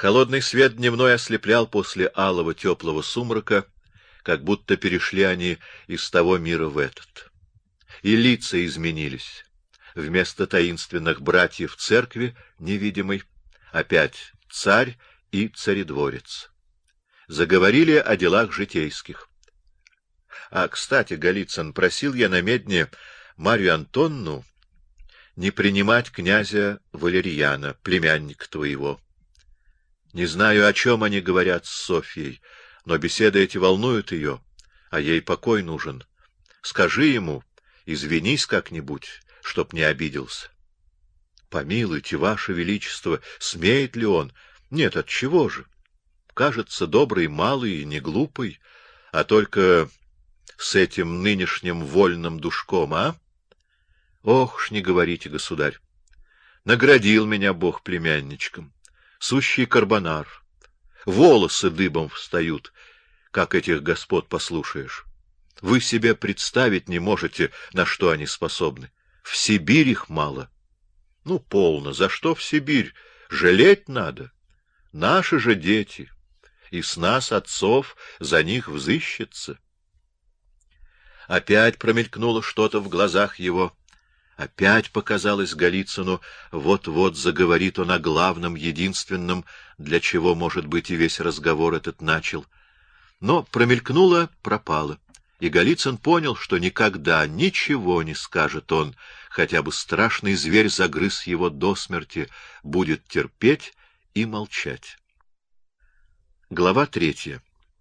Холодный свет дневной ослеплял после алого теплого сумрака, как будто перешли они из того мира в этот. И лица изменились. Вместо таинственных братьев церкви, невидимой, опять царь и царедворец. Заговорили о делах житейских. Кстати, Голицын, просил я на медне Марью Антонну не принимать князя Валерьяна, племянника твоего. Не знаю, о чем они говорят с Софьей, но беседы эти волнуют ее, а ей покой нужен. Скажи ему, извинись как-нибудь, чтоб не обиделся. Помилуйте, ваше величество, смеет ли он? Нет, отчего же? Кажется, добрый, малый и не глупый, а только с этим нынешним вольным душком, а? Ох ж, не говорите, государь. Наградил меня Бог племянничком. Сущий карбонар. Волосы дыбом встают, как этих господ послушаешь. Вы себе представить не можете, на что они способны. В Сибирь их мало. Ну, полно, за что в Сибирь? Жалеть надо. Наши же дети, и с нас, отцов, за них взыщется. Опять промелькнуло что-то в глазах его. Опять показалось Голицыну, вот-вот заговорит он о главном, единственном, для чего, может быть, и весь разговор этот начал. Но промелькнуло, пропало, и Голицын понял, что никогда ничего не скажет он, хотя бы страшный зверь загрыз его до смерти, будет терпеть и молчать. Глава 3.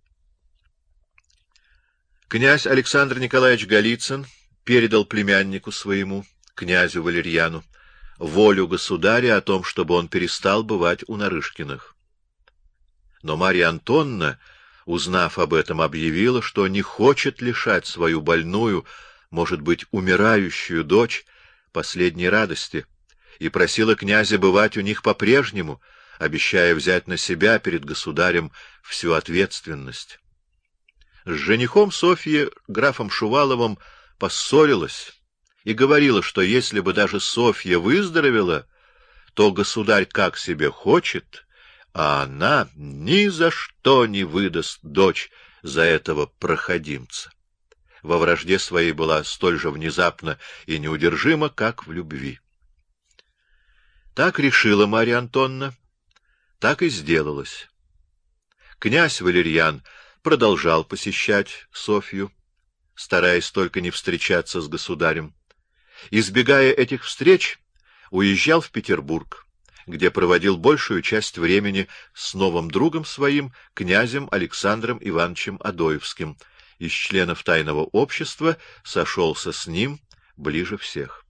Князь Александр Николаевич Голицын передал племяннику своему, князю Валерьяну, волю государя о том, чтобы он перестал бывать у Нарышкиных. Но Марья Антонна, узнав об этом, объявила, что не хочет лишать свою больную, может быть, умирающую дочь последней радости, и просила князя бывать у них по-прежнему, обещая взять на себя перед государем всю ответственность. С женихом Софьи, графом Шуваловым, поссорилась и говорила, что если бы даже Софья выздоровела, то государь как себе хочет, а она ни за что не выдаст дочь за этого проходимца. Во вражде своей была столь же внезапна и неудержима, как в любви. Так решила Марья Антонна, так и сделалось. Князь Валерьян продолжал посещать Софью, стараясь только не встречаться с государем. Избегая этих встреч, уезжал в Петербург, где проводил большую часть времени с новым другом своим, князем Александром Ивановичем Адоевским, из членов тайного общества сошелся с ним ближе всех.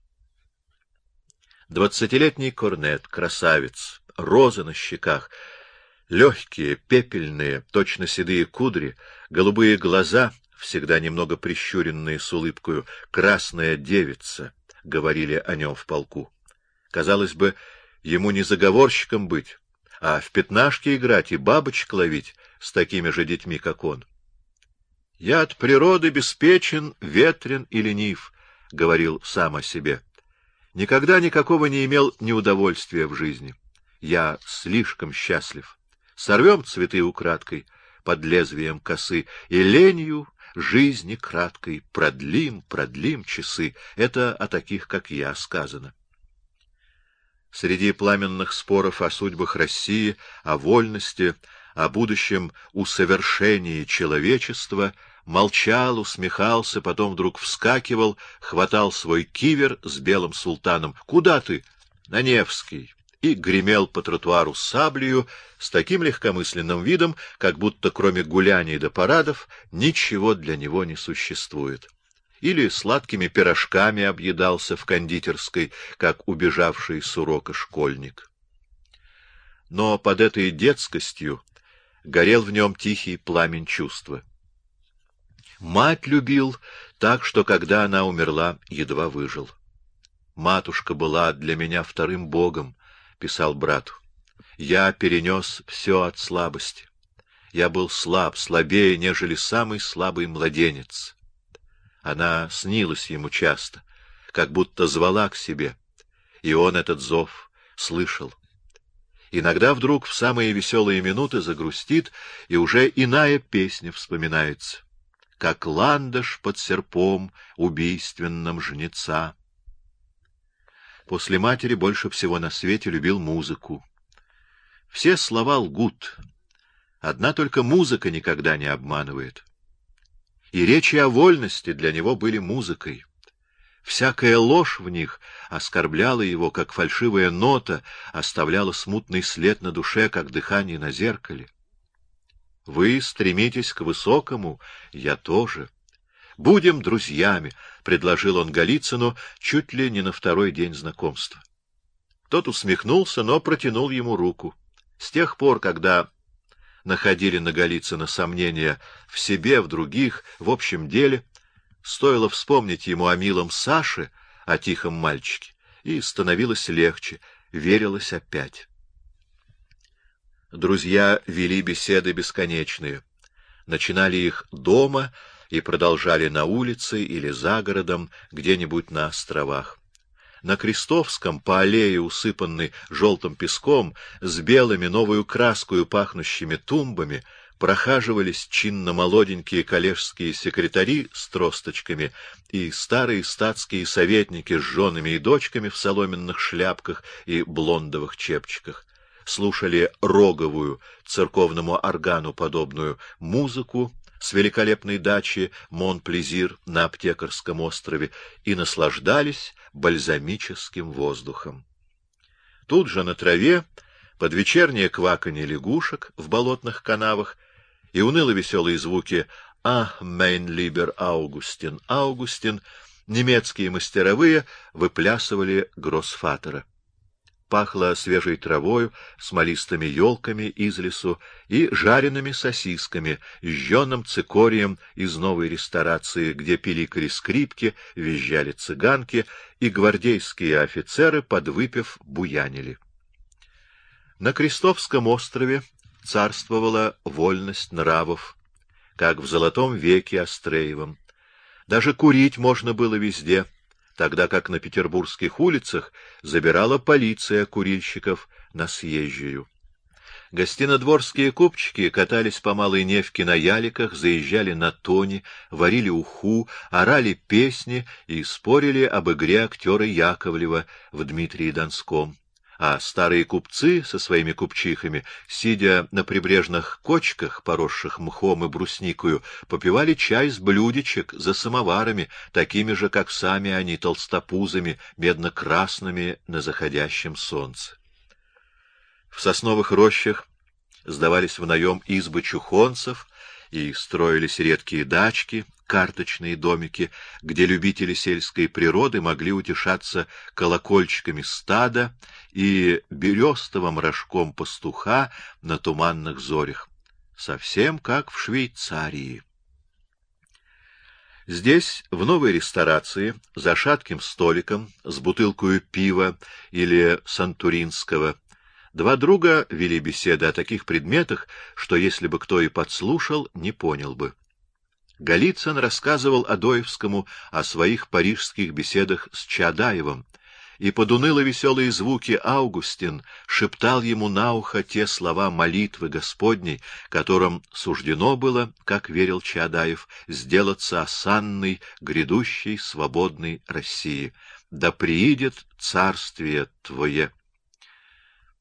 20-летний корнет, красавец, розы на щеках, легкие, пепельные, точно седые кудри, голубые глаза, всегда немного прищуренные с улыбкою, красная девица, говорили о нем в полку. Казалось бы, ему не заговорщиком быть, а в пятнашки играть и бабочек ловить с такими же детьми, как он. «Я от природы беспечен, ветрен и ленив», — говорил сам о себе. «Никогда никакого не имел неудовольствия в жизни. Я слишком счастлив. Сорвем цветы украдкой под лезвием косы, и ленью жизни краткой продлим часы». Это о таких, как я, сказано. Среди пламенных споров о судьбах России, о вольности, о будущем усовершении человечества молчал, усмехался, потом вдруг вскакивал, хватал свой кивер с белым султаном. «Куда ты?» «На Невский», и гремел по тротуару саблею с таким легкомысленным видом, как будто кроме гуляний да парадов ничего для него не существует. Или сладкими пирожками объедался в кондитерской, как убежавший с урока школьник. Но под этой детскостью горел в нем тихий пламень чувства. Мать любил так, что, когда она умерла, едва выжил. «Матушка была для меня вторым богом», — писал брату. «Я перенес все от слабости. Я был слаб, слабее, нежели самый слабый младенец». Она снилась ему часто, как будто звала к себе, и он этот зов слышал. Иногда вдруг в самые веселые минуты загрустит, и уже иная песня вспоминается, как ландыш под серпом убийственным жнеца. После матери больше всего на свете любил музыку. Все слова лгут, одна только музыка никогда не обманывает. И речи о вольности для него были музыкой. Всякая ложь в них оскорбляла его, как фальшивая нота оставляла смутный след на душе, как дыхание на зеркале. Вы стремитесь к высокому, я тоже. Будем друзьями, — предложил он Голицыну чуть ли не на второй день знакомства. Тот усмехнулся, но протянул ему руку. С тех пор, когда находили на Голицына сомнения в себе, в других, в общем деле, стоило вспомнить ему о милом Саше, о тихом мальчике, и становилось легче, верилось опять. Друзья вели беседы бесконечные, начинали их дома и продолжали на улице или за городом, где-нибудь на островах. На Крестовском, по аллее, усыпанной желтым песком, с белыми новую краскою пахнущими тумбами, прохаживались чинно-молоденькие коллежские секретари с тросточками и старые статские советники с женами и дочками в соломенных шляпках и блондовых чепчиках, слушали роговую, церковному органу подобную музыку с великолепной дачи Мон-Плезир на Аптекарском острове и наслаждались бальзамическим воздухом. Тут же на траве, под вечернее кваканье лягушек в болотных канавах и уныло-веселые звуки «Ах, мейн либер Аугустин, Аугустин», немецкие мастеровые выплясывали Гроссфатера. Пахло свежей травою, смолистыми елками из лесу и жареными сосисками, жженым цикорием из новой ресторации, где пиликали скрипки, визжали цыганки, и гвардейские офицеры, подвыпив, буянили. На Крестовском острове царствовала вольность нравов, как в золотом веке Астреевом. Даже курить можно было везде, тогда как на петербургских улицах забирала полиция курильщиков на съезжую. Гостинодворские купчики катались по Малой Невке на яликах, заезжали на тони, варили уху, орали песни и спорили об игре актера Яковлева в Дмитрии Донском. А старые купцы со своими купчихами, сидя на прибрежных кочках, поросших мхом и брусникою, попивали чай с блюдечек за самоварами, такими же, как сами они, толстопузами, медно-красными на заходящем солнце. В сосновых рощах сдавались в наем избы чухонцев и строились редкие дачки, карточные домики, где любители сельской природы могли утешаться колокольчиками стада и берестовым рожком пастуха на туманных зорях. Совсем как в Швейцарии. Здесь, в новой ресторации, за шатким столиком, с бутылкою пива или сантуринского, два друга вели беседы о таких предметах, что если бы кто и подслушал, не понял бы. Голицын рассказывал Адоевскому о своих парижских беседах с Чаадаевым, и под уныло-веселые звуки Аугустин шептал ему на ухо те слова молитвы Господней, которым суждено было, как верил Чаадаев, сделаться осанной грядущей свободной России. «Да приидет царствие Твое».